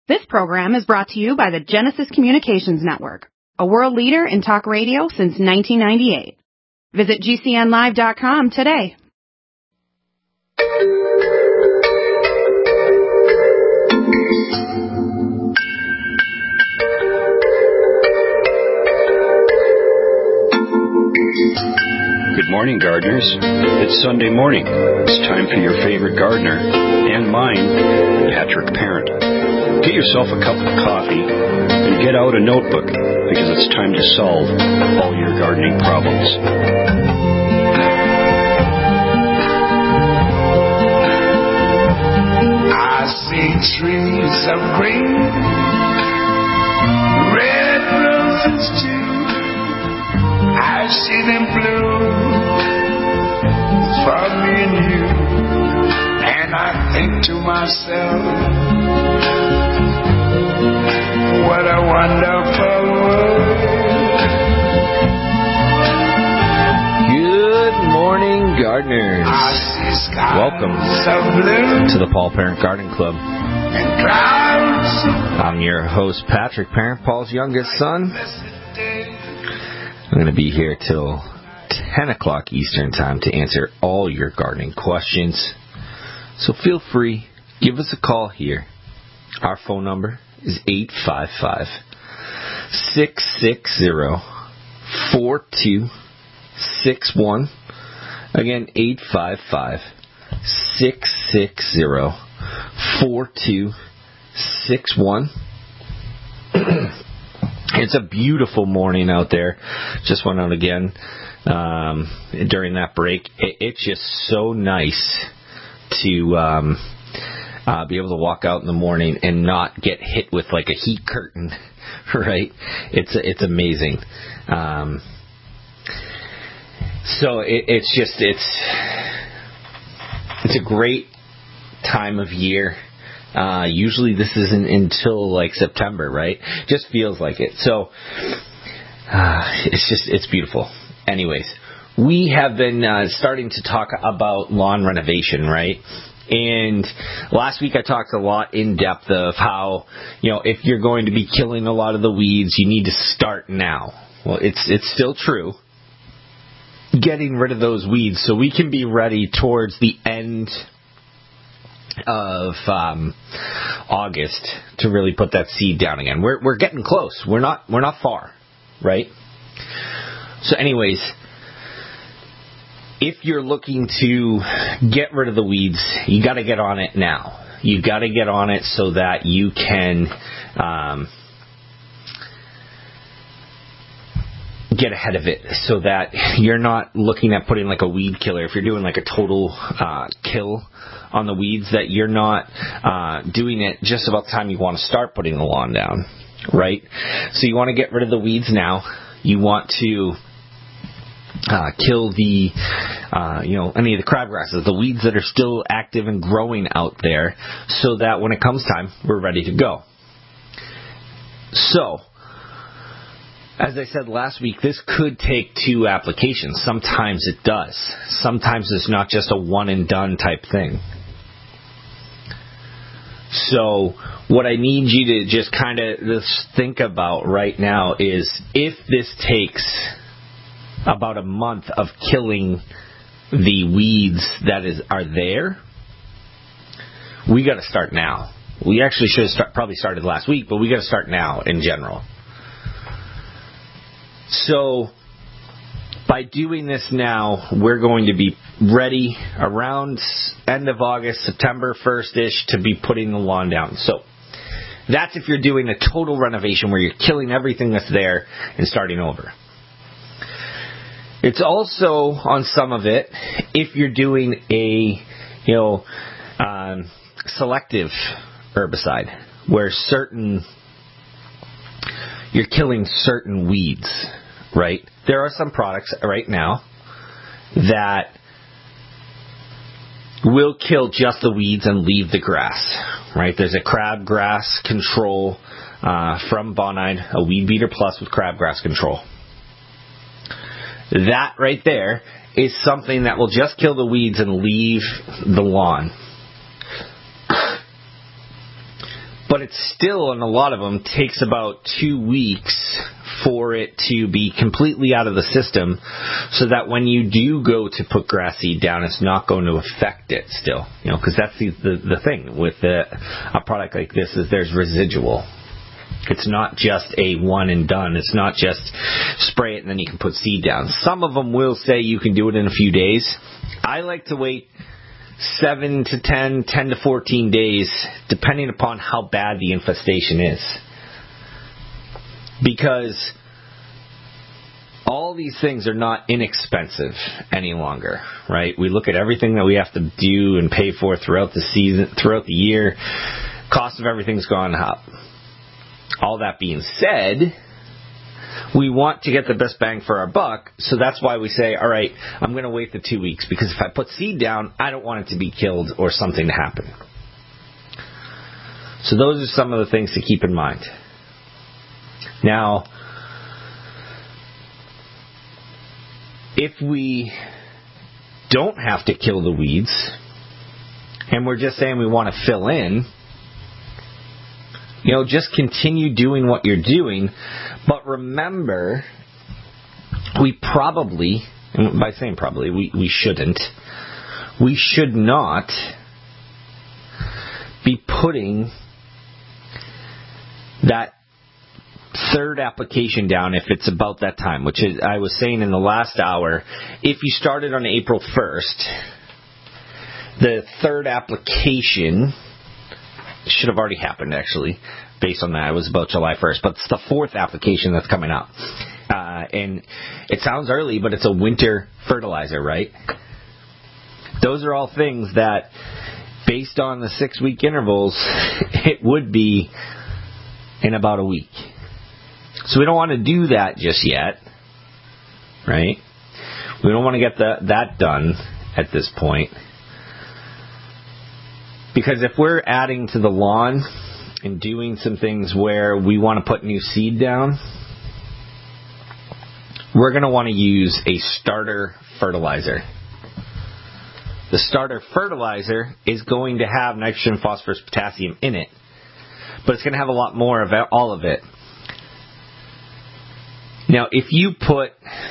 This program is brought to you by the Genesis Communications Network, a world leader in talk radio since 1998. Visit GCNlive.com today. Good morning, gardeners. It's Sunday morning. It's time for your favorite gardener, and mine, Patrick Parent. Get yourself a cup of coffee and get out a notebook, because it's time to solve all your gardening problems. I see trees of green, red roses too. I see them bloom for me and you, and I think to myself, what a wonderful world. Good morning, gardeners. I see skies Welcome of blue to the Paul Parent Garden Club. and clouds of I'm your host, Patrick Parent, Paul's youngest son. blessed day. I'm going to be here till 10 o'clock Eastern Time to answer all your gardening questions. So feel free, give us a call here. Our phone number is 855-660-4261. Again, 855-660-4261. It's a beautiful morning out there. Just went out again during that break. It's just so nice to be able to walk out in the morning and not get hit with like a heat curtain, right? It's amazing. So it's a great time of year. Usually this isn't until like September, right? Just feels like it. So it's beautiful. Anyways, we have been starting to talk about lawn renovation, right? And last week I talked a lot in depth of how, if you're going to be killing a lot of the weeds, you need to start now. Well, it's still true. Getting rid of those weeds so we can be ready towards the end of August to really put that seed down again. We're getting close. We're not far, right? So anyways, if you're looking to get rid of the weeds, you got to get on it now. You got to get on it so that you can get ahead of it, so that you're not looking at putting like a weed killer. If you're doing like a total kill on the weeds, that you're not doing it just about the time you want to start putting the lawn down, right? So you want to get rid of the weeds now. You want to kill the, any of the crabgrasses, the weeds that are still active and growing out there, so that when it comes time, we're ready to go. So, as I said last week, this could take 2 applications. Sometimes it does. Sometimes it's not just a one and done type thing. So what I need you to just kind of think about right now is, if this takes about a month of killing the weeds that are there, we got to start now. We actually should have probably started last week, but we got to start now in general. So by doing this now, we're going to be ready around end of August, September 1st-ish, to be putting the lawn down. So that's if you're doing a total renovation where you're killing everything that's there and starting over. It's also, on some of it, if you're doing a, selective herbicide, where you're killing certain weeds, right? There are some products right now that will kill just the weeds and leave the grass, right? There's a crabgrass control from Bonide, a Weed Beater Plus with crabgrass control. That right there is something that will just kill the weeds and leave the lawn. But it's still, in a lot of them, takes about 2 weeks for it to be completely out of the system, so that when you do go to put grass seed down, it's not going to affect it still. Because that's the thing with a product like this, is there's residual. It's not just a one and done. It's not just spray it and then you can put seed down. Some of them will say you can do it in a few days. I like to wait 7 to 10 to 14 days, depending upon how bad the infestation is. Because all these things are not inexpensive any longer, right? We look at everything that we have to do and pay for throughout the season, throughout the year. Cost of everything's gone up. All that being said, we want to get the best bang for our buck, so that's why we say, all right, I'm going to wait the 2 weeks, because if I put seed down, I don't want it to be killed or something to happen. So those are some of the things to keep in mind. Now, if we don't have to kill the weeds, and we're just saying we want to fill in, just continue doing what you're doing. But remember, we probably, and by saying probably, we shouldn't, we should not be putting that third application down if it's about that time, which is, I was saying in the last hour, if you started on April 1st, the third application should have already happened, actually, based on that. It was about July 1st, but it's the fourth application that's coming up. And it sounds early, but it's a winter fertilizer, right? Those are all things that, based on the 6-week intervals, it would be in about a week. So we don't want to do that just yet, right? We don't want to get that done at this point. Because if we're adding to the lawn and doing some things where we want to put new seed down, we're going to want to use a starter fertilizer. The starter fertilizer is going to have nitrogen, phosphorus, potassium in it, but it's going to have a lot more of all of it. Now, if you put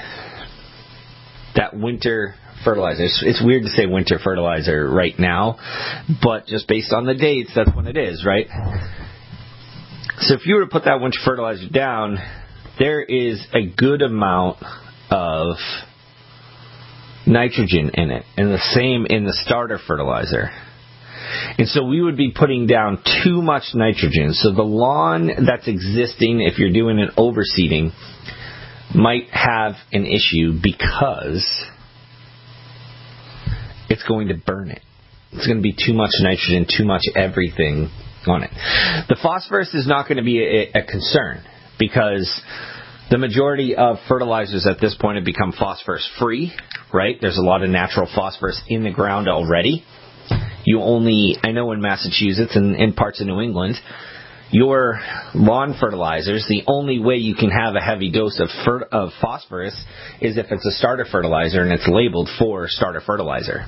that winter fertilizer, it's weird to say winter fertilizer right now, but just based on the dates, that's when it is, right? So if you were to put that winter fertilizer down, there is a good amount of nitrogen in it, and the same in the starter fertilizer. And so we would be putting down too much nitrogen. So the lawn that's existing, if you're doing an overseeding, might have an issue because it's going to burn it. It's going to be too much nitrogen, too much everything on it. The phosphorus is not going to be a concern because the majority of fertilizers at this point have become phosphorus free, right? There's a lot of natural phosphorus in the ground already. I know in Massachusetts and in parts of New England, your lawn fertilizers, the only way you can have a heavy dose of phosphorus is if it's a starter fertilizer and it's labeled for starter fertilizer.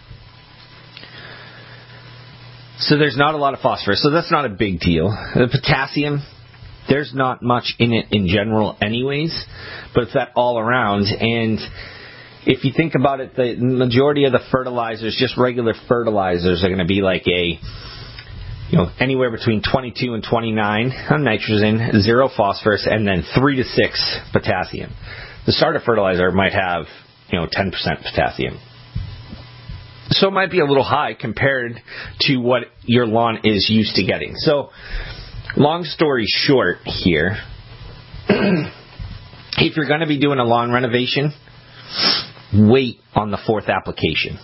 So there's not a lot of phosphorus, so that's not a big deal. The potassium, there's not much in it in general anyways, but it's that all around. And if you think about it, the majority of the fertilizers, just regular fertilizers, are going to be like anywhere between 22 and 29 on nitrogen, 0 phosphorus, and then 3 to 6 potassium. The starter fertilizer might have 10% potassium. So it might be a little high compared to what your lawn is used to getting. So, long story short here, if you're going to be doing a lawn renovation, wait on the 4th application.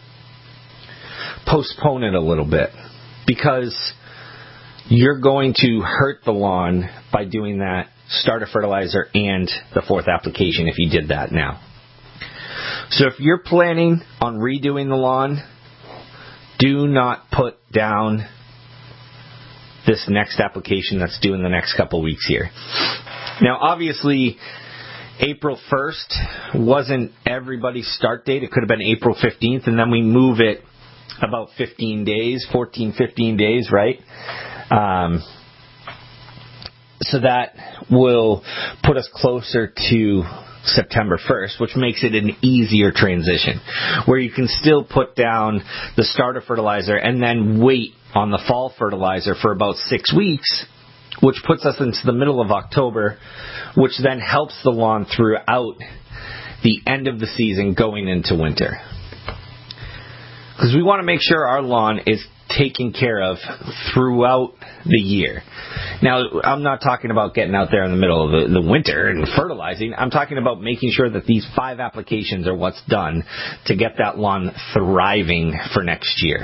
Postpone it a little bit because you're going to hurt the lawn by doing that starter fertilizer and the 4th application if you did that now. So if you're planning on redoing the lawn, do not put down this next application that's due in the next couple weeks here. Now, obviously, April 1st wasn't everybody's start date. It could have been April 15th, and then we move it about 15 days, 14, 15 days, right? So that will put us closer to September 1st, which makes it an easier transition, where you can still put down the starter fertilizer and then wait on the fall fertilizer for about 6 weeks, which puts us into the middle of October, which then helps the lawn throughout the end of the season going into winter. Because we want to make sure our lawn is taken care of throughout the year. Now, I'm not talking about getting out there in the middle of the winter and fertilizing. I'm talking about making sure that these 5 applications are what's done to get that lawn thriving for next year.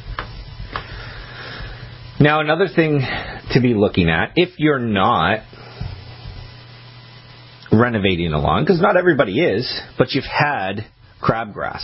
Now, another thing to be looking at, if you're not renovating a lawn, because not everybody is, but you've had crabgrass.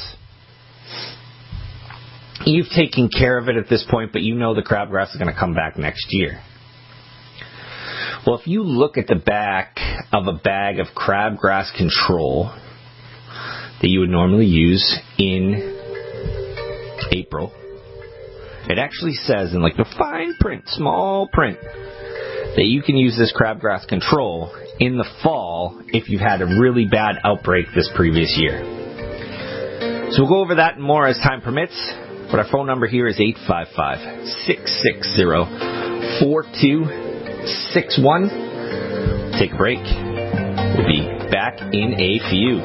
You've taken care of it at this point, but you know the crabgrass is going to come back next year. Well, if you look at the back of a bag of crabgrass control that you would normally use in April, it actually says in like the fine print, small print, that you can use this crabgrass control in the fall if you've had a really bad outbreak this previous year. So we'll go over that and more as time permits. But our phone number here is 855-660-4261. Take a break. We'll be back in a few.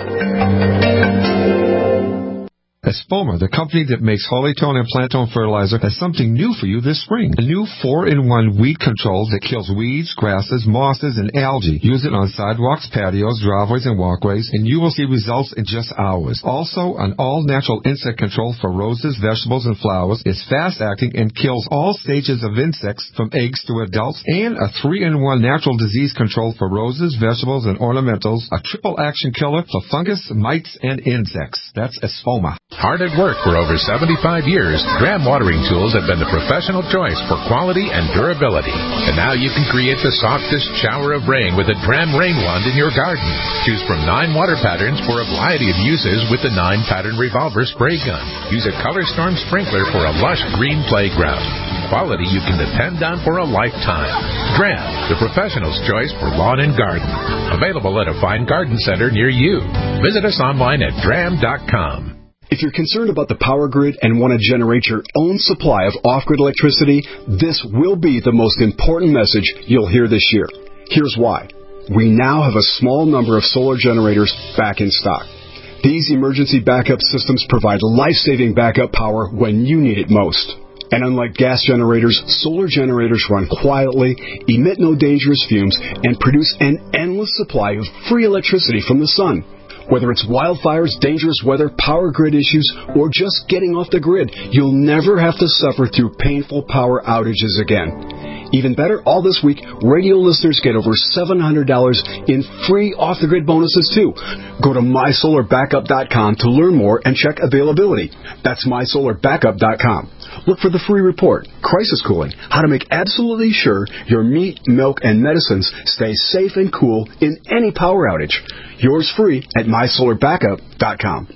Espoma, the company that makes Holytone and Plantone fertilizer, has something new for you this spring. A new 4-in-1 weed control that kills weeds, grasses, mosses, and algae. Use it on sidewalks, patios, driveways, and walkways, and you will see results in just hours. Also, an all-natural insect control for roses, vegetables, and flowers. It's fast-acting and kills all stages of insects from eggs to adults. And a 3-in-1 natural disease control for roses, vegetables, and ornamentals. A triple-action killer for fungus, mites, and insects. That's Espoma. Hard at work for over 75 years, Dram watering tools have been the professional choice for quality and durability. And now you can create the softest shower of rain with a Dram rain wand in your garden. Choose from 9 water patterns for a variety of uses with the 9-pattern revolver spray gun. Use a Color Storm sprinkler for a lush green playground. Quality you can depend on for a lifetime. Dram, the professional's choice for lawn and garden. Available at a fine garden center near you. Visit us online at dram.com. If you're concerned about the power grid and want to generate your own supply of off-grid electricity, this will be the most important message you'll hear this year. Here's why. We now have a small number of solar generators back in stock. These emergency backup systems provide life-saving backup power when you need it most. And unlike gas generators, solar generators run quietly, emit no dangerous fumes, and produce an endless supply of free electricity from the sun. Whether it's wildfires, dangerous weather, power grid issues, or just getting off the grid, you'll never have to suffer through painful power outages again. Even better, all this week, radio listeners get over $700 in free off-the-grid bonuses, too. Go to MySolarBackup.com to learn more and check availability. That's MySolarBackup.com. Look for the free report, Crisis Cooling, how to make absolutely sure your meat, milk, and medicines stay safe and cool in any power outage. Yours free at MySolarBackup.com.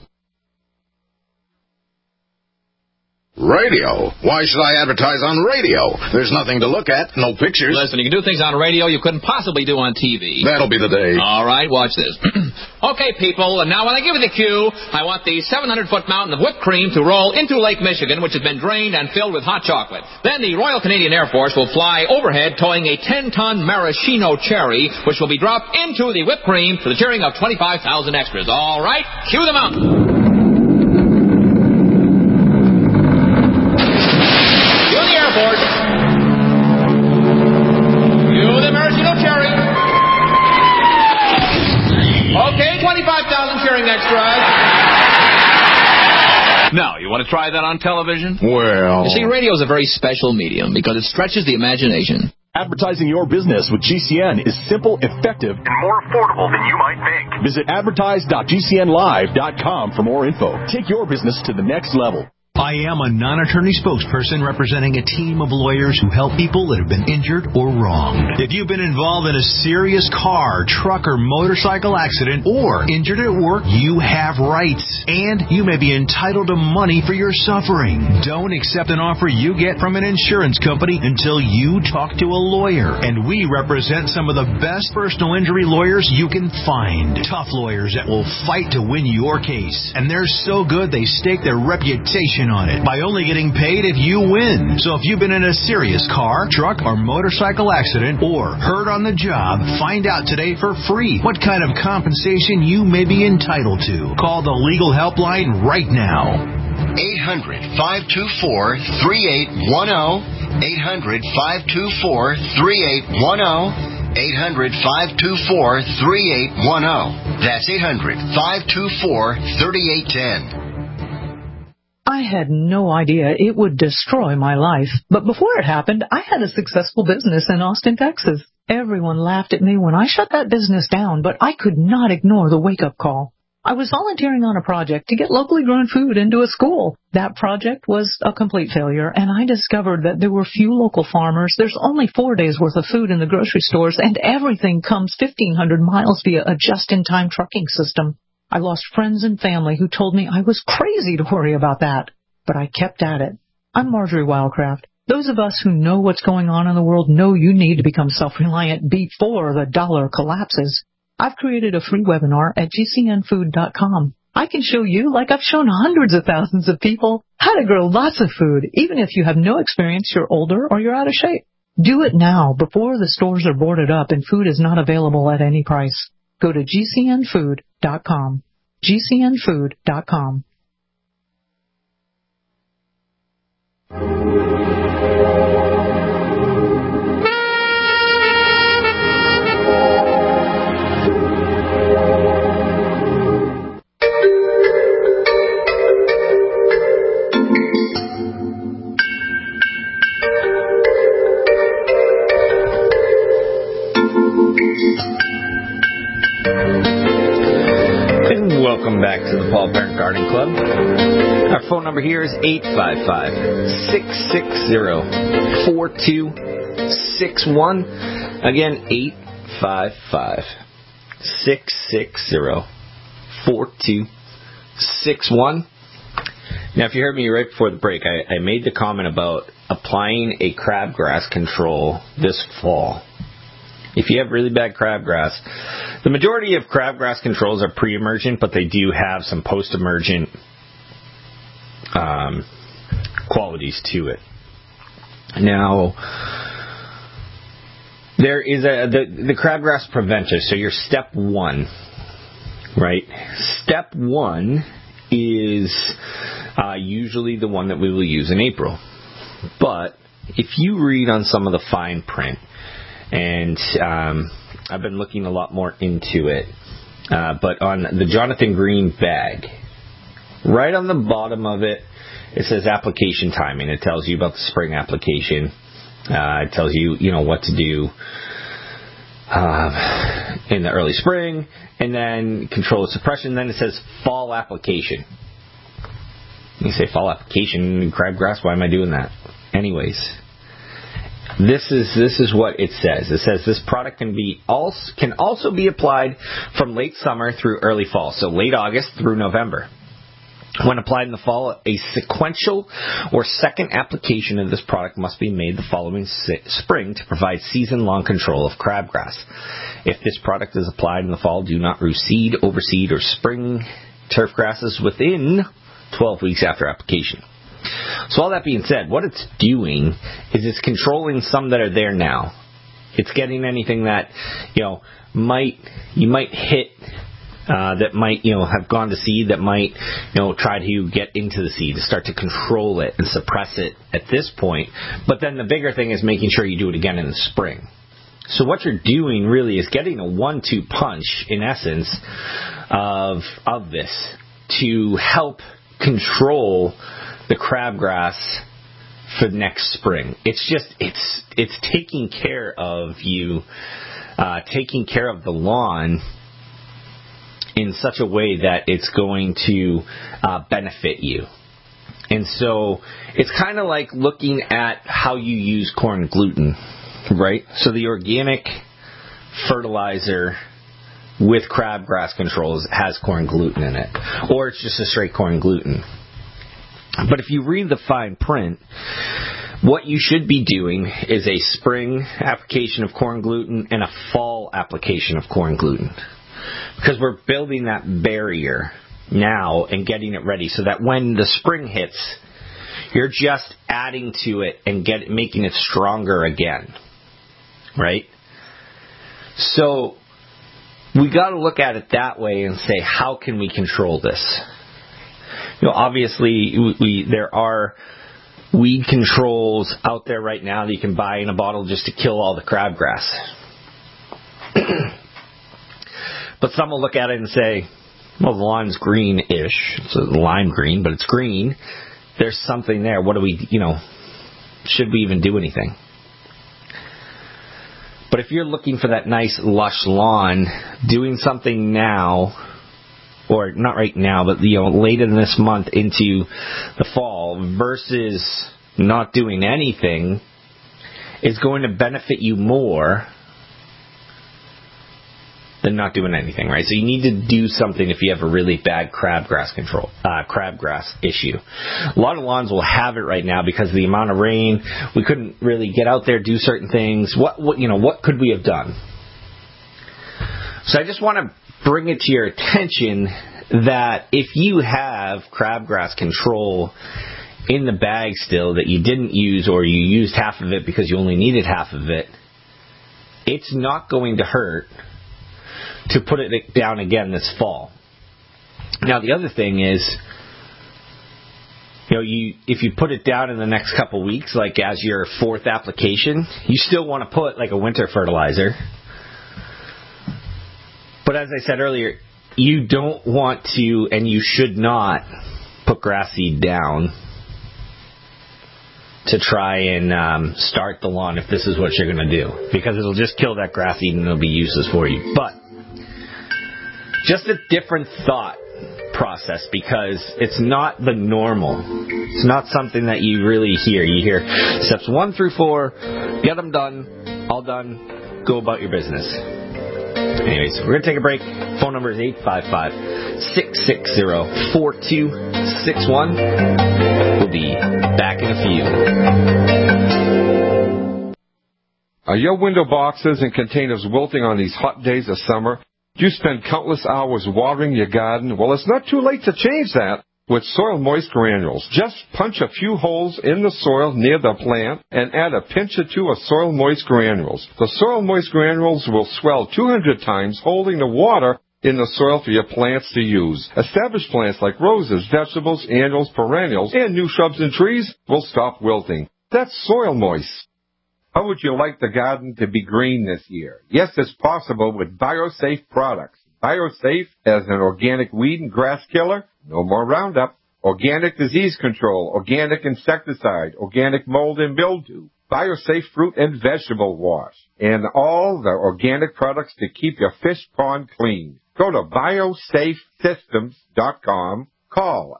Radio? Why should I advertise on radio? There's nothing to look at, no pictures. Listen, you can do things on radio you couldn't possibly do on TV. That'll be the day. All right, watch this. Okay, people, and now when I give you the cue, I want the 700-foot mountain of whipped cream to roll into Lake Michigan, which has been drained and filled with hot chocolate. Then the Royal Canadian Air Force will fly overhead towing a 10-ton maraschino cherry, which will be dropped into the whipped cream for the cheering of 25,000 extras. All right, cue the mountain. Okay, 25,000 cheering extras. Now, you want to try that on television? Well... You see, radio is a very special medium because it stretches the imagination. Advertising your business with GCN is simple, effective, and more affordable than you might think. Visit advertise.gcnlive.com for more info. Take your business to the next level. I am a non-attorney spokesperson representing a team of lawyers who help people that have been injured or wronged. If you've been involved in a serious car, truck, or motorcycle accident or injured at work, you have rights, and you may be entitled to money for your suffering. Don't accept an offer you get from an insurance company until you talk to a lawyer, and we represent some of the best personal injury lawyers you can find. Tough lawyers that will fight to win your case, and they're so good they stake their reputation on it by only getting paid if you win. So if you've been in a serious car, truck, or motorcycle accident or hurt on the job, find out today for free what kind of compensation you may be entitled to. Call the legal helpline right now. 800-524-3810. 800-524-3810. 800-524-3810. That's 800-524-3810. I had no idea it would destroy my life. But before it happened, I had a successful business in Austin, Texas. Everyone laughed at me when I shut that business down, but I could not ignore the wake-up call. I was volunteering on a project to get locally grown food into a school. That project was a complete failure, and I discovered that there were few local farmers. There's only 4 days' worth of food in the grocery stores, and everything comes 1,500 miles via a just-in-time trucking system. I lost friends and family who told me I was crazy to worry about that, but I kept at it. I'm Marjorie Wildcraft. Those of us who know what's going on in the world know you need to become self-reliant before the dollar collapses. I've created a free webinar at gcnfood.com. I can show you, like I've shown hundreds of thousands of people, how to grow lots of food, even if you have no experience, you're older, or you're out of shape. Do it now, before the stores are boarded up and food is not available at any price. Go to gcnfood.com. gcnfood.com. Welcome back to the Paul Parent Gardening Club. Our phone number here is 855-660-4261. Again, 855-660-4261. Now, if you heard me right before the break, I made the comment about applying a crabgrass control this fall. If you have really bad crabgrass, the majority of crabgrass controls are pre-emergent, but they do have some post-emergent qualities to it. Now, there is the crabgrass preventer. So your step one, right? Step one is usually the one that we will use in April. But if you read on some of the fine print, and I've been looking a lot more into it, but on the Jonathan Green bag, right on the bottom of it, it says application timing. It tells you about the spring application. It tells you, what to do in the early spring, and then control of suppression. Then it says fall application. You say fall application, crabgrass, why am I doing that? Anyways, this is what it says. It says this product can also be applied from late summer through early fall, so late August through November. When applied in the fall, a sequential or second application of this product must be made the following spring to provide season-long control of crabgrass. If this product is applied in the fall, do not reseed, overseed, or spring turf grasses within 12 weeks after application. So all that being said, what it's doing is it's controlling some that are there now. It's getting anything that you might hit, that might have gone to seed, that might try to get into the seed, to start to control it and suppress it at this point. But then the bigger thing is making sure you do it again in the spring. So what you're doing really is getting a 1-2 punch, in essence, of this to help control the crabgrass for next spring. It's taking care of you, taking care of the lawn in such a way that it's going to benefit you. And so it's kind of like looking at how you use corn gluten, right? So the organic fertilizer with crabgrass controls has corn gluten in it, or it's just a straight corn gluten. But if you read the fine print, what you should be doing is a spring application of corn gluten and a fall application of corn gluten, because we're building that barrier now and getting it ready so that when the spring hits, you're just adding to it and making it stronger again, right? So we got to look at it that way and say, how can we control this? Obviously, there are weed controls out there right now that you can buy in a bottle just to kill all the crabgrass. But some will look at it and say, well, the lawn's green-ish. It's a lime green, but it's green. There's something there. What do we, should we even do anything? But if you're looking for that nice, lush lawn, doing something now, or not right now, but later in this month into the fall, versus not doing anything, is going to benefit you more than not doing anything, right? So you need to do something if you have a really bad crabgrass issue. A lot of lawns will have it right now because of the amount of rain. We couldn't really get out there, do certain things. What could we have done? So I just want to bring it to your attention that if you have crabgrass control in the bag still that you didn't use, or you used half of it because you only needed half of it, it's not going to hurt to put it down again this fall. Now, the other thing is, if you put it down in the next couple weeks, like as your fourth application, you still want to put like a winter fertilizer. But as I said earlier, you don't want to, and you should not, put grass seed down to try and start the lawn if this is what you're going to do, because it'll just kill that grass seed and it'll be useless for you. But just a different thought process, because it's not the normal. It's not something that you really hear. You hear steps 1 through 4, get them done, all done, go about your business. Anyways, we're going to take a break. Phone number is 855-660-4261. We'll be back in a few. Are your window boxes and containers wilting on these hot days of summer? Do you spend countless hours watering your garden? Well, it's not too late to change that with Soil Moist Granules. Just punch a few holes in the soil near the plant and add a pinch or two of Soil Moist Granules. The Soil Moist Granules will swell 200 times, holding the water in the soil for your plants to use. Established plants like roses, vegetables, annuals, perennials, and new shrubs and trees will stop wilting. That's Soil Moist. How would you like the garden to be green this year? Yes, it's possible with BioSafe products. BioSafe as an organic weed and grass killer, no more Roundup, organic disease control, organic insecticide, organic mold and mildew, BioSafe fruit and vegetable wash, and all the organic products to keep your fish pond clean. Go to biosafesystems.com. Call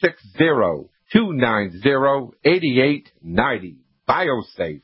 860-290-8890. BioSafe.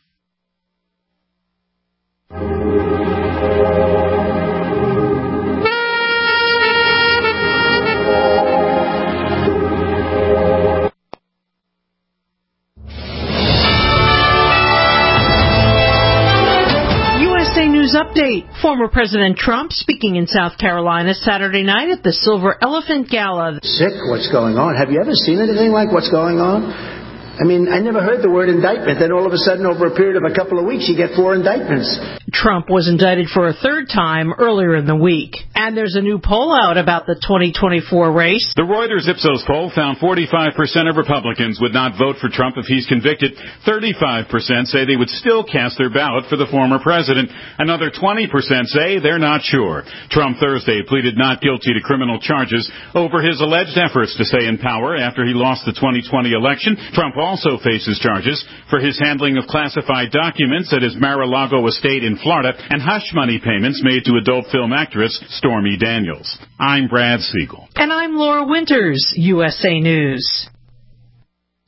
USA News Update. Former President Trump speaking in South Carolina Saturday night at the Silver Elephant Gala. Sick what's going on. Have you ever seen anything like what's going on? I mean, I never heard the word indictment. Then all of a sudden, over a period of a couple of weeks, you get 4 indictments. Trump was indicted for a third time earlier in the week. And there's a new poll out about the 2024 race. The Reuters Ipsos poll found 45% of Republicans would not vote for Trump if he's convicted. 35% say they would still cast their ballot for the former president. Another 20% say they're not sure. Trump Thursday pleaded not guilty to criminal charges over his alleged efforts to stay in power after he lost the 2020 election. Trump also faces charges for his handling of classified documents at his Mar-a-Lago estate in Florida and hush money payments made to adult film actress Stormy Daniels. I'm Brad Siegel. And I'm Laura Winters, USA News.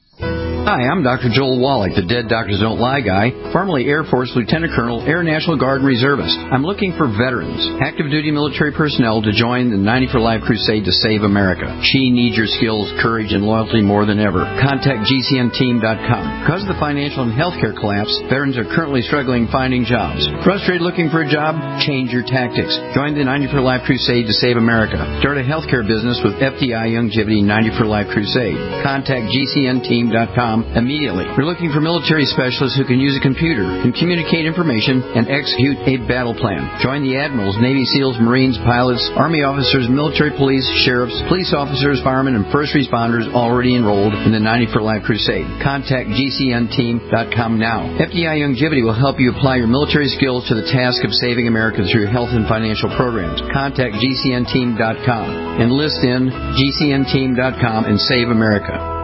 Hi, I'm Dr. Joel Wallach, the Dead Doctors Don't Lie guy, formerly Air Force Lieutenant Colonel, Air National Guard Reservist. I'm looking for veterans, active duty military personnel to join the 90 for Life crusade to save America. She needs your skills, courage, and loyalty more than ever. Contact GCNteam.com. Because of the financial and healthcare collapse, veterans are currently struggling finding jobs. Frustrated looking for a job? Change your tactics. Join the 90 for Life crusade to save America. Start a healthcare business with FDI Youngevity 90 for Life crusade. Contact GCNteam.com immediately. We're looking for military specialists who can use a computer, can communicate information, and execute a battle plan. Join the admirals, Navy SEALs, Marines, pilots, Army officers, military police, sheriffs, police officers, firemen, and first responders already enrolled in the 90 for Life crusade. Contact GCNteam.com now. FDI Youngevity will help you apply your military skills to the task of saving America through health and financial programs. Contact GCNteam.com. Enlist in GCNteam.com and save America.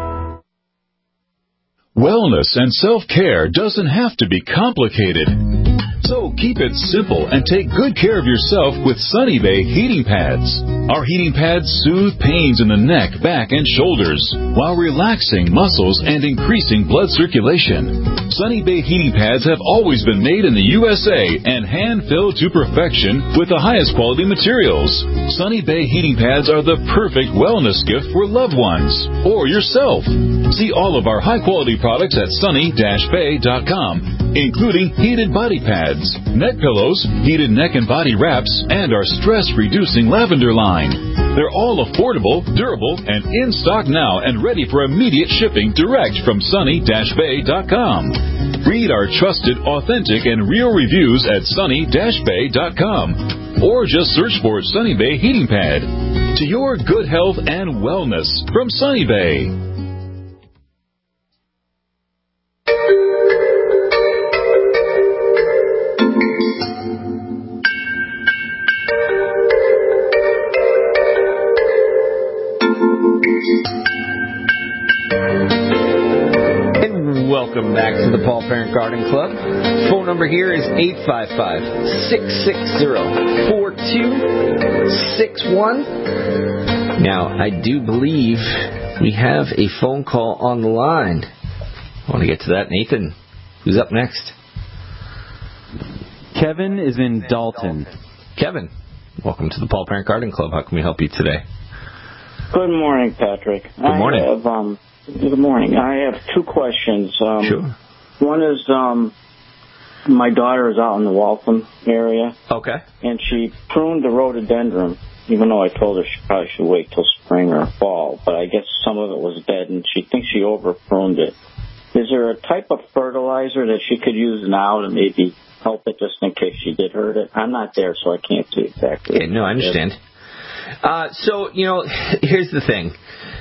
Wellness and self-care doesn't have to be complicated. So keep it simple and take good care of yourself with Sunny Bay heating pads. Our heating pads soothe pains in the neck, back, and shoulders while relaxing muscles and increasing blood circulation. Sunny Bay heating pads have always been made in the USA and hand-filled to perfection with the highest quality materials. Sunny Bay heating pads are the perfect wellness gift for loved ones or yourself. See all of our high-quality products at sunny-bay.com, including heated body pads, neck pillows, heated neck and body wraps, and our stress-reducing lavender line. They're all affordable, durable, and in stock now and ready for immediate shipping direct from sunny-bay.com. Read our trusted, authentic, and real reviews at sunny-bay.com or just search for Sunny Bay Heating Pad. To your good health and wellness from Sunny Bay. Welcome back to the Paul Parent Garden Club. Phone number here is 855-660-4261. Now, I do believe we have a phone call on the line. I want to get to that. Nathan, who's up next? Kevin is in Dalton. Kevin, welcome to the Paul Parent Garden Club. How can we help you today? Good morning, Patrick. Good morning. Good morning. I have two questions. Sure. One is my daughter is out in the Waltham area. Okay. And she pruned the rhododendron, even though I told her she probably should wait till spring or fall. But I guess some of it was dead, and she thinks she over-pruned it. Is there a type of fertilizer that she could use now to maybe help it just in case she did hurt it? I'm not there, so I can't see exactly. Okay, no, I understand. So, here's the thing.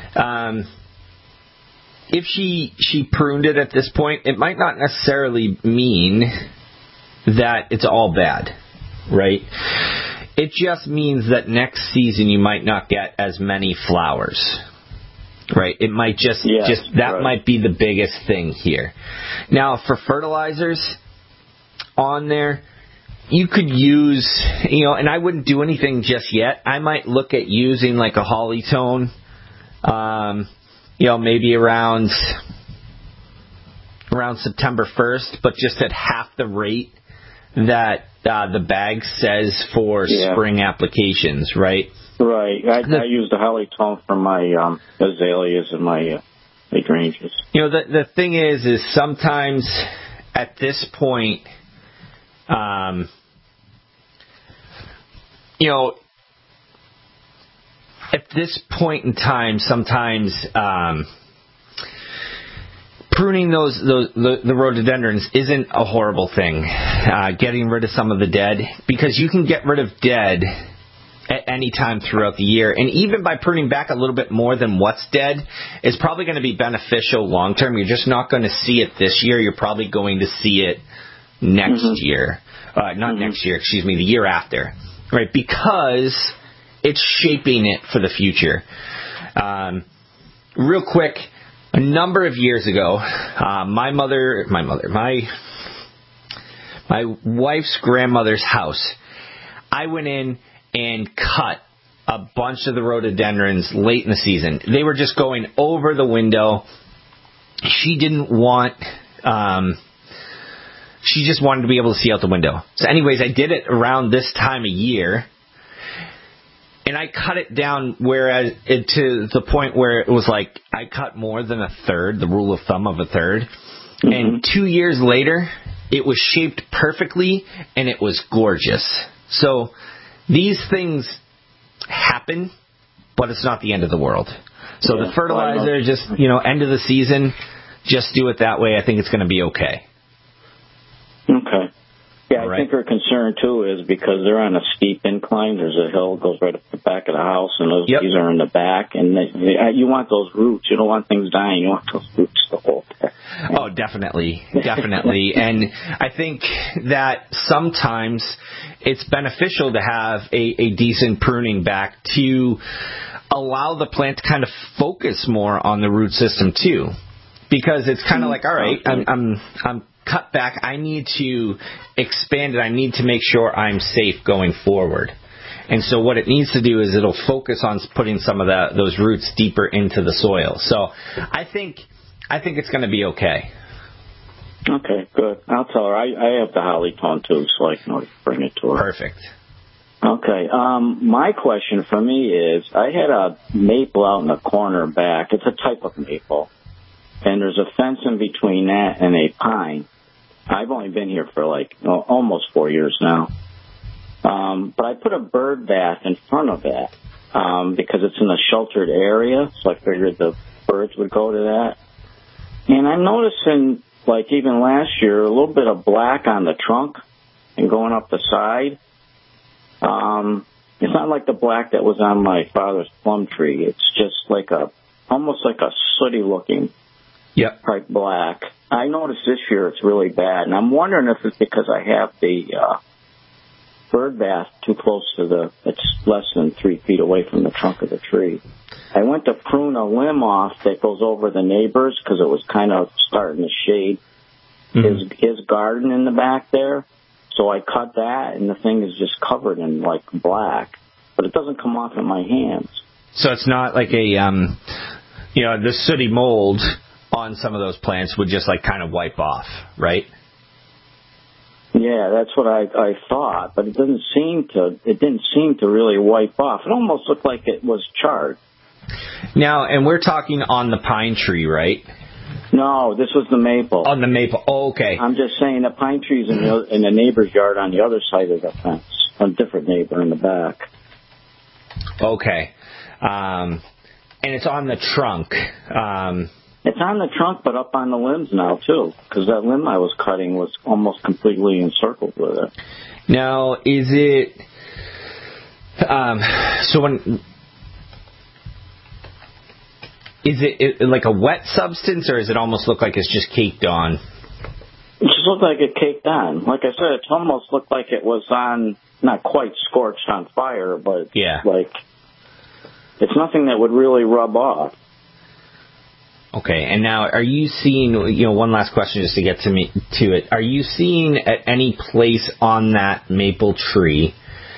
If she pruned it at this point, it might not necessarily mean that it's all bad, right? It just means that next season you might not get as many flowers, right? It might that might be the biggest thing here. Now, for fertilizers on there, you could use, and I wouldn't do anything just yet. I might look at using like a Hollytone, maybe around September 1st, but just at half the rate that the bag says for spring applications, right? Right. I use the Hollytone for my azaleas and my hydrangeas. The thing is sometimes at this point, at this point in time, sometimes pruning the rhododendrons isn't a horrible thing. Getting rid of some of the dead, because you can get rid of dead at any time throughout the year, and even by pruning back a little bit more than what's dead is probably going to be beneficial long term. You're just not going to see it this year. You're probably going to see it next year. Next year, excuse me, the year after, right? Because it's shaping it for the future. Real quick, a number of years ago, my wife's grandmother's house, I went in and cut a bunch of the rhododendrons late in the season. They were just going over the window. she didn't want, she just wanted to be able to see out the window. So anyways, I did it around this time of year, and I cut it down to the point where it was like I cut more than a third, the rule of thumb of a third. Mm-hmm. And 2 years later, it was shaped perfectly, and it was gorgeous. So these things happen, but it's not the end of the world. So the fertilizer, just, end of the season, just do it that way. I think it's going to be okay. Okay. Yeah, I think her concern, too, is because they're on a steep incline. There's a hill that goes right up the back of the house, and those trees are in the back. And you want those roots. You don't want things dying. You want those roots to hold there. Oh, definitely. Definitely. And I think that sometimes it's beneficial to have a decent pruning back to allow the plant to kind of focus more on the root system, too. Because it's kind of like, all right, I'm cut back. I need to expand it. I need to make sure I'm safe going forward. And so what it needs to do is it'll focus on putting some of those roots deeper into the soil. So I think it's going to be okay. Okay, good. I'll tell her. I have the holly tone too, so I can always bring it to her. Perfect. Okay. My question for me is, I had a maple out in the corner back. It's a type of maple. And there's a fence in between that and a pine. I've only been here for almost 4 years now. But I put a bird bath in front of that because it's in a sheltered area, so I figured the birds would go to that. And I'm noticing, even last year, a little bit of black on the trunk and going up the side. It's not like the black that was on my father's plum tree. It's just almost like a sooty-looking type black. I noticed this year it's really bad, and I'm wondering if it's because I have the bird bath too close to it's less than 3 feet away from the trunk of the tree. I went to prune a limb off that goes over the neighbors because it was kind of starting to shade his garden in the back there. So I cut that, and the thing is just covered in black, but it doesn't come off in my hands. So it's not like the sooty mold on some of those plants would just kind of wipe off, right? Yeah, that's what I thought, but it didn't seem to really wipe off. It almost looked like it was charred. Now, and we're talking on the pine tree, right? No, this was the maple. On the maple. Oh, okay. I'm just saying the pine tree's in the neighbor's yard on the other side of the fence. A different neighbor in the back. Okay. And it's on the trunk. It's on the trunk, but up on the limbs now, too, because that limb I was cutting was almost completely encircled with it. Now, is it... Is it like a wet substance, or does it almost look like it's just caked on? It just looked like it caked on. Like I said, it almost looked like it was on, not quite scorched on fire, but it's nothing that would really rub off. Okay, and now are you seeing, one last question just to get to it. Are you seeing at any place on that maple tree,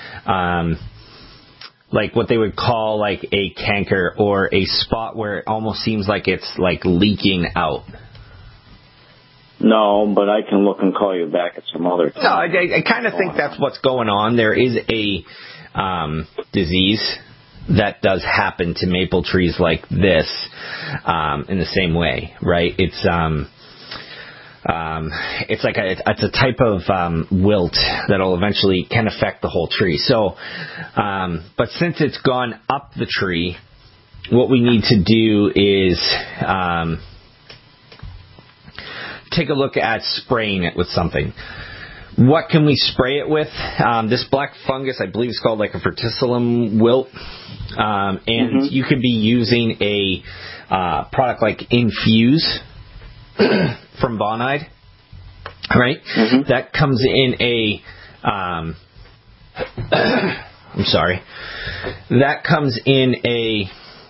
what they would call a canker or a spot where it almost seems like it's leaking out? No, but I can look and call you back at some other time. No, I kind of think that's what's going on. There is a disease that does happen to maple trees like this in the same way, right? It's a type of wilt that'll eventually can affect the whole tree. So, but since it's gone up the tree, what we need to do is take a look at spraying it with something. What can we spray it with? This black fungus, I believe, is called a verticillum wilt. And you could be using a product like Infuse from Bonide, right? That comes in That comes in a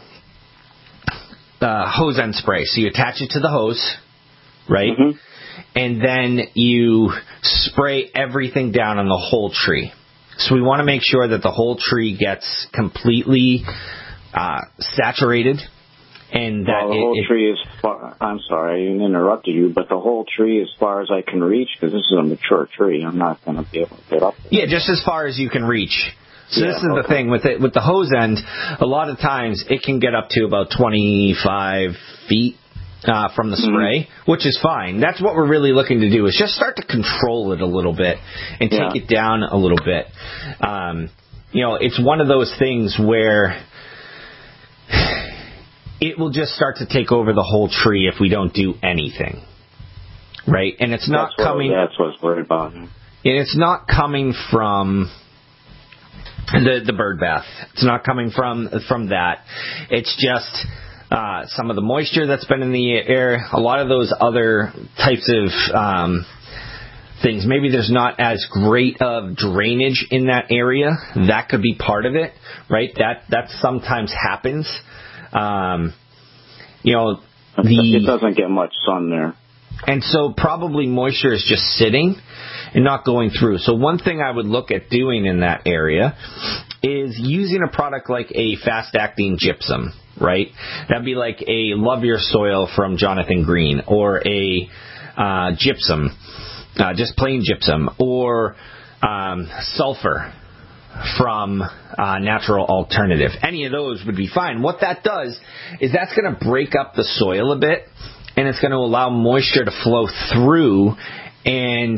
hose end spray. So you attach it to the hose, right? And then you spray everything down on the whole tree. So we want to make sure that the whole tree gets completely saturated And that the whole tree is far. I'm sorry, I interrupted you, but the whole tree, as far as I can reach, because this is a mature tree, I'm not going to be able to get up there. Yeah, just as far as you can reach. So this is the thing with it, with the hose end. A lot of times it can get up to about 25 feet from the spray, which is fine. That's what we're really looking to do, is just start to control it a little bit and take it down a little bit. It's one of those things where it will just start to take over the whole tree if we don't do anything, right? And it's not coming. That's what I was worried about. And it's not coming from the bird bath. It's not coming from that. It's just some of the moisture that's been in the air. A lot of those other types of things. Maybe there's not as great of drainage in that area. That could be part of it, right? That sometimes happens. It doesn't get much sun there. And so probably moisture is just sitting and not going through. So one thing I would look at doing in that area is using a product like a fast-acting gypsum, right? That'd be like a Love Your Soil from Jonathan Green, or a gypsum, just plain gypsum, or sulfur from Natural Alternative. Any of those would be fine. What that does is that's going to break up the soil a bit, and it's going to allow moisture to flow through and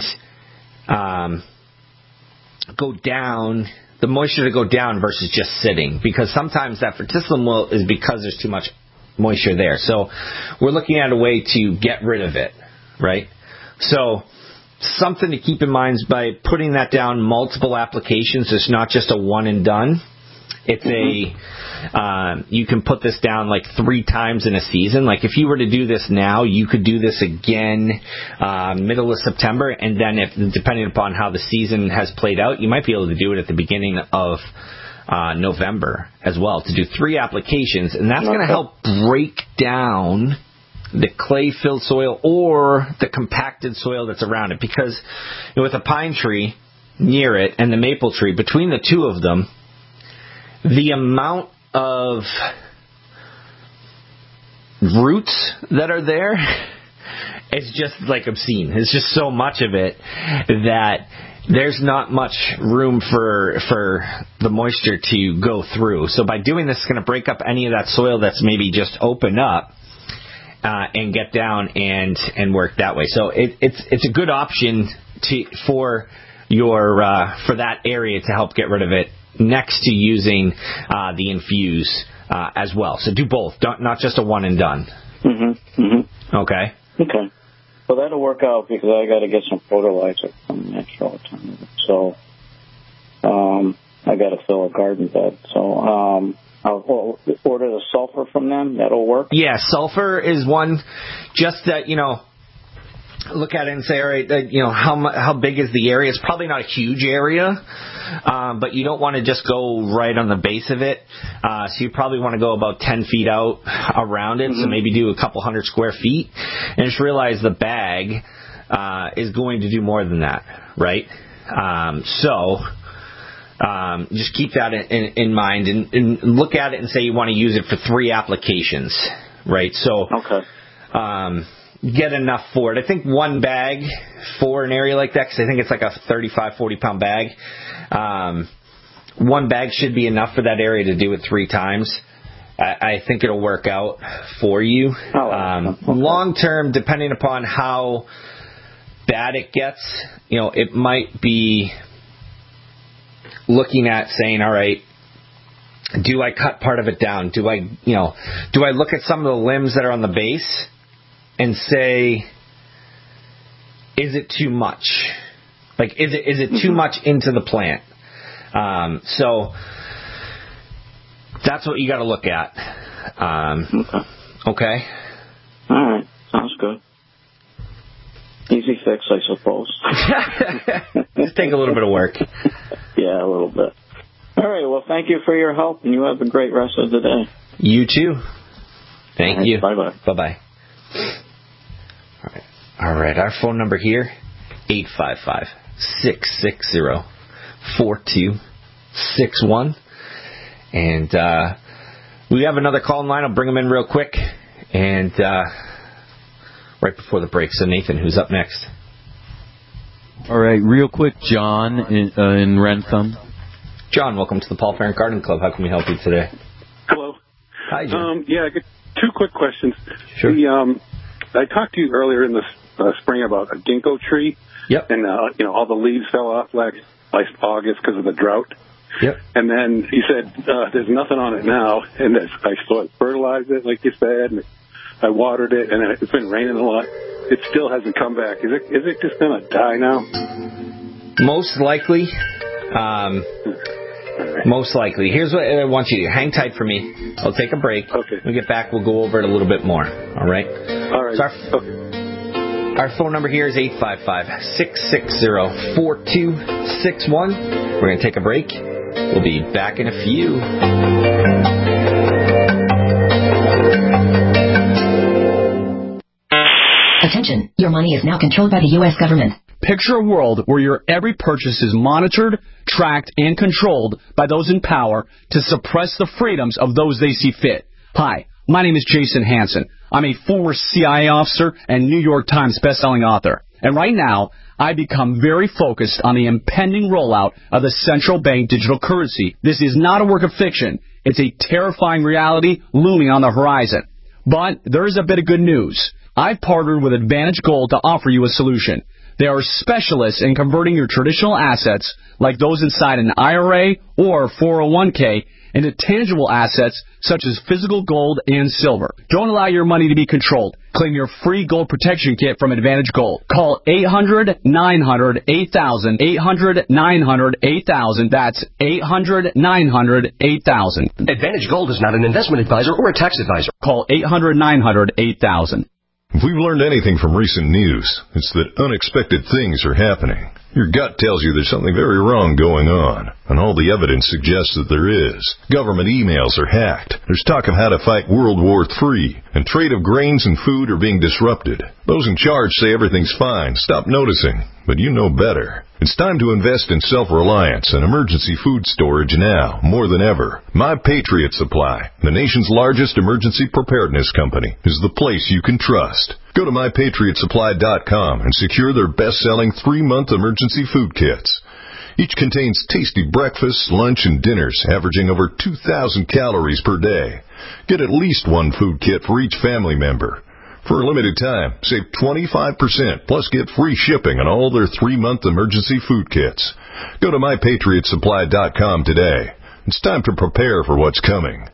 go down, the moisture to go down versus just sitting. Because sometimes that verticillium is because there's too much moisture there. So we're looking at a way to get rid of it, right? So something to keep in mind is by putting that down multiple applications. It's not just a one and done. It's you can put this down like 3 times in a season. Like if you were to do this now, you could do this again middle of September, and then depending upon how the season has played out, you might be able to do it at the beginning of November as well, to do 3 applications, and that's going to help break down the clay-filled soil or the compacted soil that's around it. Because with a pine tree near it and the maple tree, between the two of them, the amount of roots that are there is just like obscene. It's just so much of it that there's not much room for the moisture to go through. So by doing this, it's going to break up any of that soil that's maybe just open up and get down and work that way. So it's a good option for that area to help get rid of it, next to using the infuse as well. So do both, not just a one and done. Okay. Okay. Well, that'll work out, because I got to get some fertilizer from Natural Alternative. So I got to fill a garden bed. So I'll order the sulfur from them. That'll work. Yeah, sulfur is one. Just that, look at it and say, all right, how big is the area? It's probably not a huge area, but you don't want to just go right on the base of it. So you probably want to go about 10 feet out around it. So maybe do a couple 100 square feet, and just realize the bag is going to do more than that, right? Just keep that in mind, and look at it and say you want to use it for 3 applications, right? So get enough for it. I think 1 bag for an area like that, because I think it's like a 35, 40-pound bag. 1 bag should be enough for that area to do it 3 times. I think it'll work out for you. Long term, depending upon how bad it gets, it might be looking at saying, all right, do I cut part of it down? Do I look at some of the limbs that are on the base and say, is it too much? Like, is it too much into the plant? So that's what you got to look at. Okay. All right. Sounds good. Easy fix, I suppose. Just take a little bit of work. Yeah, a little bit. All right. Well, thank you for your help, and you have a great rest of the day. You too. Thank you. Bye-bye. Bye-bye. All right. Our phone number here, 855-660-4261. And We have another call in line. I'll bring them in real quick. And right before the break. So, Nathan, who's up next? All right, real quick, John in Rentham. John, welcome to the Paul Farrant Garden Club. How can we help you today? Hello. Hi, John. I got two quick questions. Sure. I talked to you earlier in the spring about a ginkgo tree. Yep. And, all the leaves fell off last August because of the drought. Yep. And then you said there's nothing on it now. And I fertilized it, like you said, and I watered it, and it's been raining a lot. It still hasn't come back. Is it just going to die now? Most likely. Most likely. Here's what I want you to do. Hang tight for me. I'll take a break. Okay. When we get back, we'll go over it a little bit more. All right? All right. So our phone number here is 855-660-4261. We're going to take a break. We'll be back in a few. Attention, your money is now controlled by the U.S. government. Picture a world where your every purchase is monitored, tracked, and controlled by those in power to suppress the freedoms of those they see fit. Hi, my name is Jason Hansen. I'm a former CIA officer and New York Times bestselling author. And right now, I become very focused on the impending rollout of the central bank digital currency. This is not a work of fiction. It's a terrifying reality looming on the horizon. But there is a bit of good news. I've partnered with Advantage Gold to offer you a solution. They are specialists in converting your traditional assets, like those inside an IRA or 401k, into tangible assets such as physical gold and silver. Don't allow your money to be controlled. Claim your free gold protection kit from Advantage Gold. Call 800-900-8000, 800-900-8000. That's 800-900-8000. Advantage Gold is not an investment advisor or a tax advisor. Call 800-900-8000. If we've learned anything from recent news, it's that unexpected things are happening. Your gut tells you there's something very wrong going on, and all the evidence suggests that there is. Government emails are hacked. There's talk of how to fight World War III, and trade of grains and food are being disrupted. Those in charge say everything's fine. Stop noticing, but you know better. It's time to invest in self-reliance and emergency food storage now, more than ever. My Patriot Supply, the nation's largest emergency preparedness company, is the place you can trust. Go to MyPatriotSupply.com and secure their best-selling 3-month emergency food kits. Each contains tasty breakfasts, lunch, and dinners, averaging over 2,000 calories per day. Get at least one food kit for each family member. For a limited time, save 25%, plus get free shipping on all their 3-month emergency food kits. Go to MyPatriotSupply.com today. It's time to prepare for what's coming.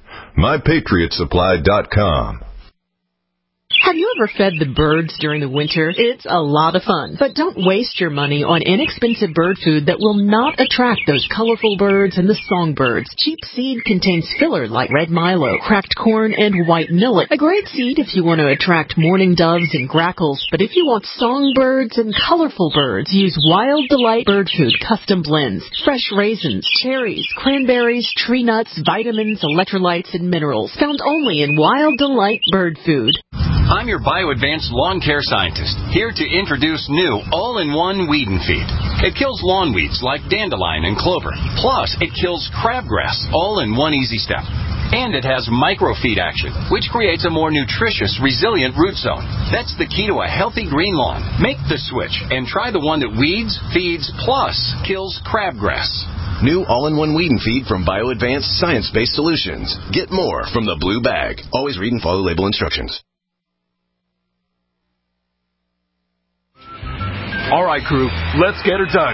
MyPatriotSupply.com. Have you ever fed the birds during the winter? It's a lot of fun. But don't waste your money on inexpensive bird food that will not attract those colorful birds and the songbirds. Cheap seed contains filler like red milo, cracked corn, and white millet. A great seed if you want to attract mourning doves and grackles. But if you want songbirds and colorful birds, use Wild Delight Bird Food Custom Blends. Fresh raisins, cherries, cranberries, tree nuts, vitamins, electrolytes, and minerals. Found only in Wild Delight Bird Food. I'm your BioAdvanced lawn care scientist, here to introduce new all-in-one weed and feed. It kills lawn weeds like dandelion and clover. Plus, it kills crabgrass, all in one easy step. And it has microfeed action, which creates a more nutritious, resilient root zone. That's the key to a healthy green lawn. Make the switch and try the one that weeds, feeds, plus kills crabgrass. New all-in-one weed and feed from BioAdvanced science-based solutions. Get more from the blue bag. Always read and follow label instructions. All right, crew, let's get her dug.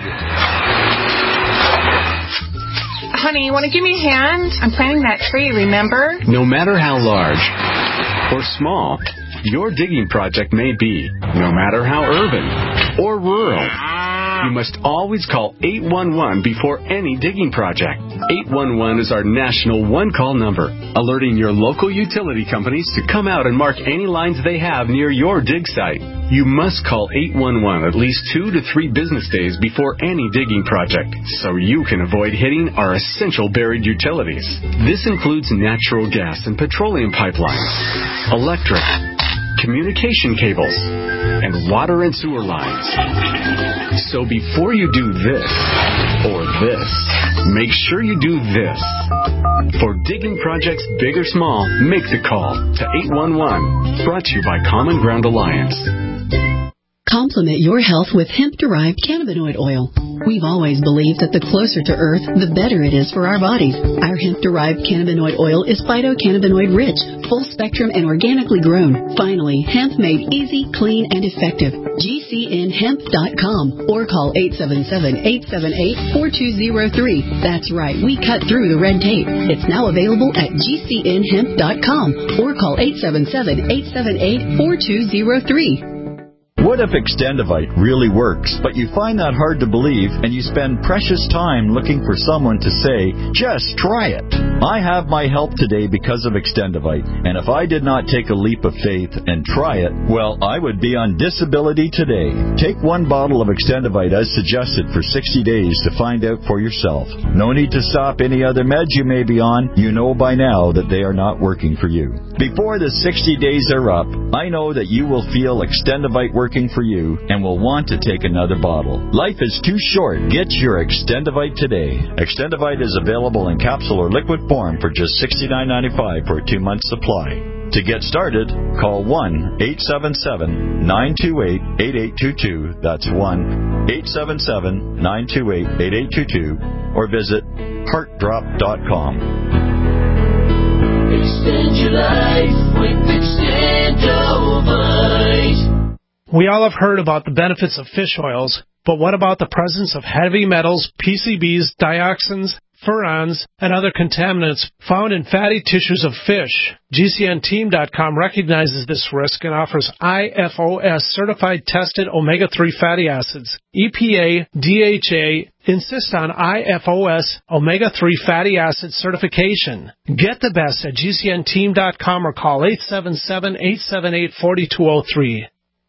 Honey, you want to give me a hand? I'm planting that tree, remember? No matter how large or small your digging project may be, no matter how urban or rural, you must always call 811 before any digging project. 811 is our national one-call number, alerting your local utility companies to come out and mark any lines they have near your dig site. You must call 811 at least 2 to 3 business days before any digging project, so you can avoid hitting our essential buried utilities. This includes natural gas and petroleum pipelines, electric, communication cables, and water and sewer lines. So before you do this or this, make sure you do this. For digging projects big or small, make the call to 811. Brought to you by Common Ground Alliance. Complement your health with hemp-derived cannabinoid oil. We've always believed that the closer to Earth, the better it is for our bodies. Our hemp-derived cannabinoid oil is phytocannabinoid-rich, full-spectrum, and organically grown. Finally, hemp made easy, clean, and effective. GCNhemp.com or call 877-878-4203. That's right, we cut through the red tape. It's now available at GCNhemp.com or call 877-878-4203. What if Extendivite really works, but you find that hard to believe and you spend precious time looking for someone to say, just try it? I have my help today because of Extendivite, and if I did not take a leap of faith and try it, well, I would be on disability today. Take one bottle of Extendivite as suggested for 60 days to find out for yourself. No need to stop any other meds you may be on. You know by now that they are not working for you. Before the 60 days are up, I know that you will feel Extendivite working for you and will want to take another bottle. Life is too short. Get your Extendivite today. Extendivite is available in capsule or liquid form for just $69.95 for a 2-month supply. To get started, call 1-877-928-8822. That's 1-877-928-8822 or visit heartdrop.com. Extend your life with Extendivite. We all have heard about the benefits of fish oils, but what about the presence of heavy metals, PCBs, dioxins, furans, and other contaminants found in fatty tissues of fish? GCNteam.com recognizes this risk and offers IFOS certified tested omega-3 fatty acids. EPA, DHA insist on IFOS omega-3 fatty acid certification. Get the best at GCNteam.com or call 877-878-4203.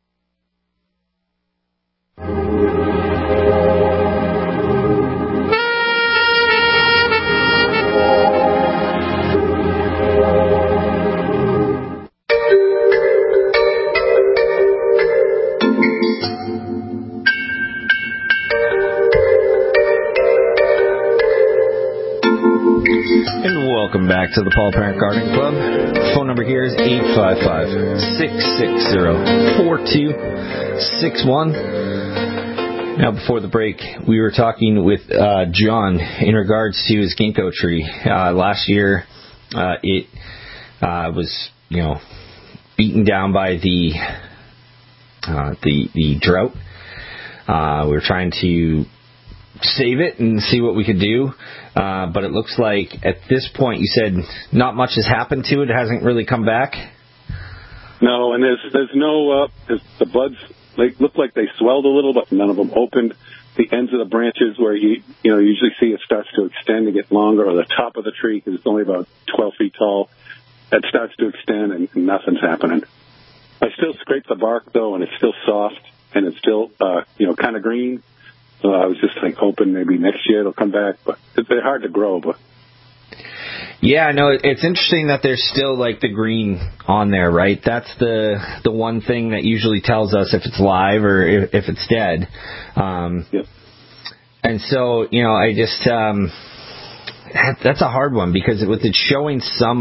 Welcome back to the Paul Parent Gardening Club. Phone number here is 855-660-4261. Now, before the break, we were talking with John in regards to his ginkgo tree. Last year, it was, beaten down by the drought. We were trying to save it and see what we could do. But it looks like at this point, you said not much has happened to it. It hasn't really come back. No, and there's no the buds. They look like they swelled a little, but none of them opened. The ends of the branches where you usually see it starts to extend and get longer, or the top of the tree because it's only about 12 feet tall, that starts to extend and nothing's happening. I still scrape the bark though, and it's still soft and it's still kind of green. So I was just hoping maybe next year it'll come back, but they're hard to grow. But yeah, no, it's interesting that there's still the green on there, right? That's the one thing that usually tells us if it's live or if it's dead. Yep. And so I just that's a hard one because with it showing some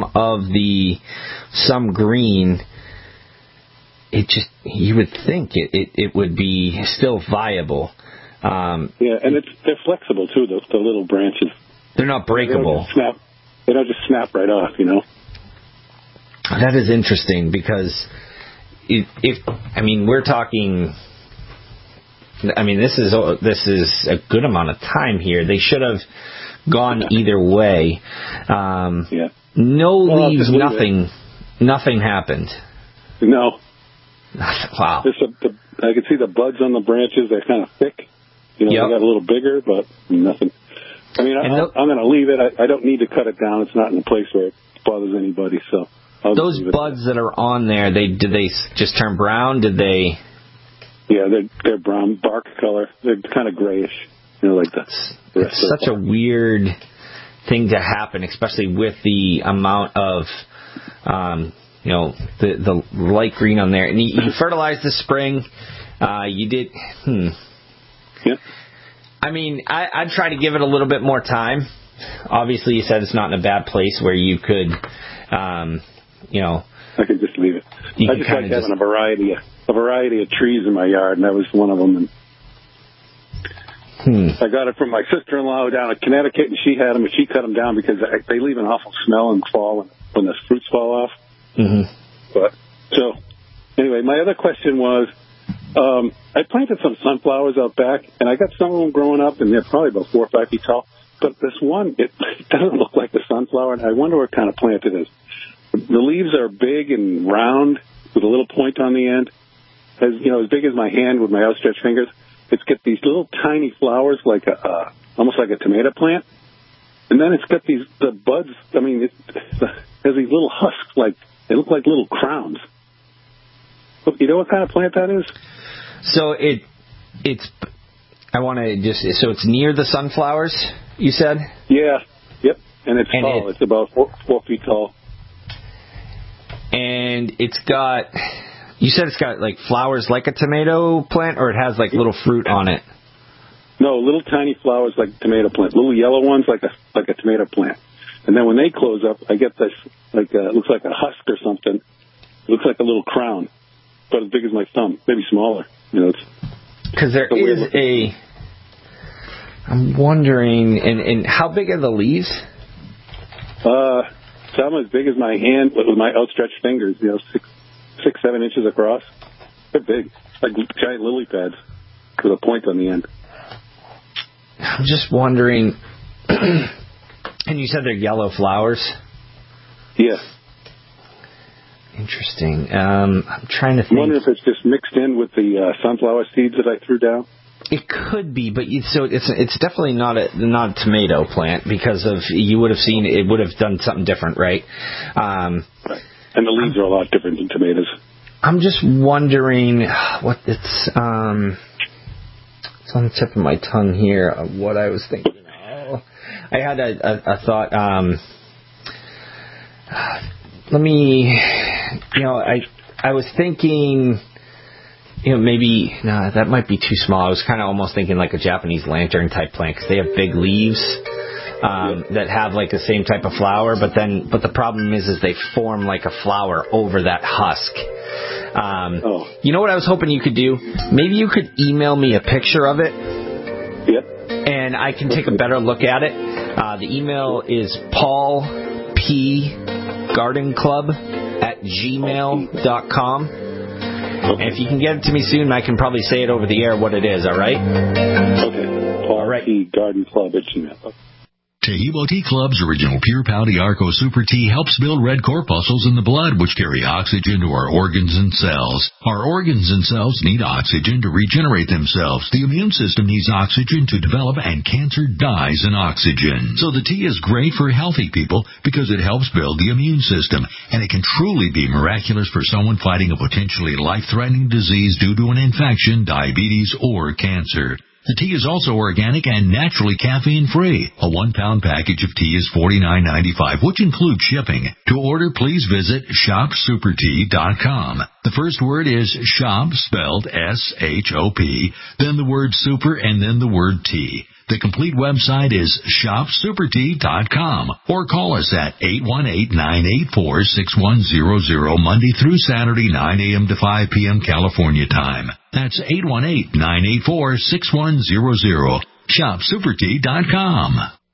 green, it just you would think it would be still viable. And they're flexible too. The little branches. They're not breakable. They don't just snap right off. That is interesting because we're talking. This is a good amount of time here. They should have gone either way. No leaves, nothing happened. No. Wow. I can see the buds on the branches. They're kind of thick. They got a little bigger, but nothing. I'm going to leave it. I don't need to cut it down. It's not in a place where it bothers anybody. So those buds that are on there, did they just turn brown? Did they? Yeah, they're brown, bark color. They're kind of grayish. It's such a weird thing to happen, especially with the amount of the light green on there. And you fertilized this spring. You did. Yep. I mean, I'd try to give it a little bit more time. Obviously, you said it's not in a bad place where you could, you know. I could just leave it. I just like having a variety of trees in my yard, and that was one of them. And I got it from my sister-in-law down in Connecticut, and she had them, and she cut them down because they leave an awful smell in fall when the fruits fall off. Mm-hmm. But so, anyway, my other question was, I planted some sunflowers out back, and I got some of them growing up, and they're probably about 4 or 5 feet tall. But this one, it doesn't look like a sunflower, and I wonder what kind of plant it is. The leaves are big and round with a little point on the end, as big as my hand with my outstretched fingers. It's got these little tiny flowers, like almost like a tomato plant, and then it's got the buds. I mean, it has these little husks, like they look like little crowns. You know what kind of plant that is? So it's. I want to so it's near the sunflowers, you said? Yeah. Yep. And it's tall. It's about 4 feet tall. And it's got. You said it's got like flowers like a tomato plant, or it has like little fruit on it? No, little tiny flowers like a tomato plant. Little yellow ones like a tomato plant. And then when they close up, I get this it looks like a husk or something. It looks like a little crown, but as big as my thumb, maybe smaller. Because there is a. I'm wondering, and how big are the leaves? Some as big as my hand, but with my outstretched fingers. 6-7 inches across. They're big, like giant lily pads with a point on the end. I'm just wondering. And you said they're yellow flowers? Yeah. Interesting. I'm trying to think. I wonder if it's just mixed in with the sunflower seeds that I threw down. It could be, but it's definitely not a tomato plant because of you would have seen it would have done something different, right? Right. And the leaves are a lot different than tomatoes. I'm just wondering what it's on the tip of my tongue here of what I was thinking. Oh, I had a thought. Let me, I was thinking, maybe, that might be too small. I was kind of almost thinking like a Japanese lantern type plant because they have big leaves that have like the same type of flower, but the problem is they form like a flower over that husk. You know what I was hoping you could do? Maybe you could email me a picture of it. Yep. And I can take a better look at it. The email is paulpgardenclub@gmail.com. And if you can get it to me soon, I can probably say it over the air what it is, all right? Okay. paulpgardenclub@gmail.com. Tahibo Tea Club's original Pure Pau Arco Super Tea helps build red corpuscles in the blood, which carry oxygen to our organs and cells. Our organs and cells need oxygen to regenerate themselves. The immune system needs oxygen to develop, and cancer dies in oxygen. So the tea is great for healthy people because it helps build the immune system, and it can truly be miraculous for someone fighting a potentially life-threatening disease due to an infection, diabetes, or cancer. The tea is also organic and naturally caffeine-free. A 1-pound package of tea is $49.95, which includes shipping. To order, please visit shopsupertea.com. The first word is shop, spelled S-H-O-P, then the word super, and then the word tea. The complete website is shopsupertea.com, or call us at 818-984-6100 Monday through Saturday, 9 a.m. to 5 p.m. California time. That's 818-984-6100. Shopsupertea.com.